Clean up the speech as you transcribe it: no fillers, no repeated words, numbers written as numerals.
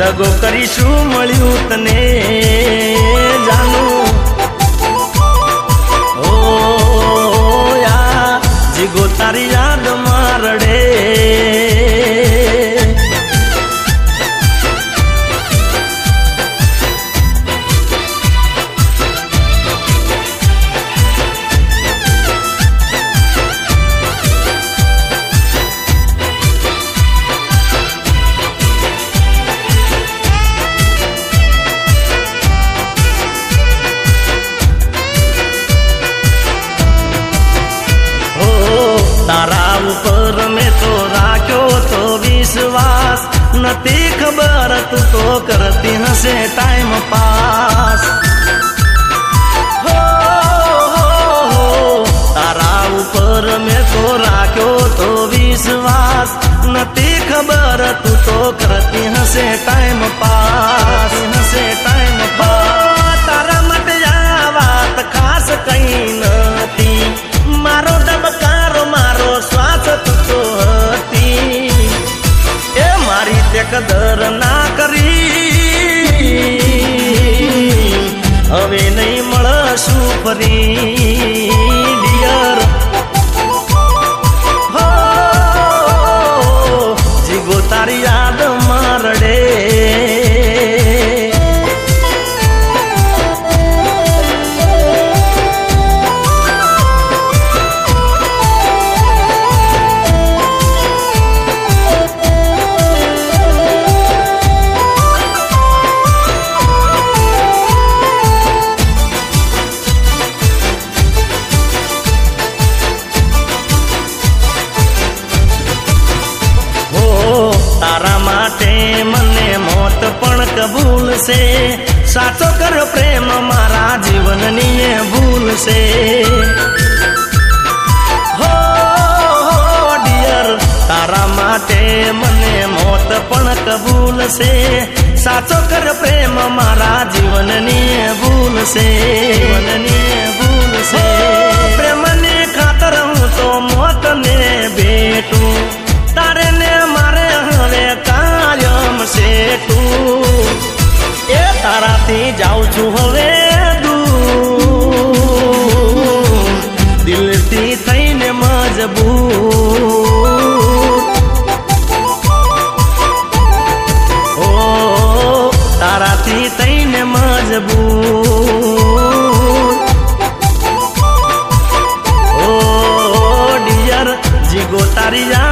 दगो करीशुं मळ्युं तने जानू ओ या जीगो तारी याद मारडे तारा ऊपर में तो राख्यो तो विश्वास नती खबर तू तो करती हंसे टाइम पास हो तारा ऊपर में तो राख्यो तो विश्वास नती खबर तू तो करती हंसे टाइम पास तारा मत या बात खास कहीं नती मारो डबकारो मारो श्वास तो हती ए मारी ते कदर ना करी हवे नहीं मळशुं फरी डियर हो जीगो तारी याद मारडे तारा माटे मने मौत पण कबूल से साचो कर प्रेम मारा जीवन नी भूल से हो डियर तारा माटे मने मौत पण कबूल से साचो कर प्रेम मारा जीवन नी भूल से प्रेम ने खातर हूँ तो मौत ने बेटू तारे ने मारे हवे कायम से तू ए तारा थी जाऊ छू हवे दूर दिल थी थईने मजबूर ओ तारा थी थईने मजबूर ओ डियर जीगो तारी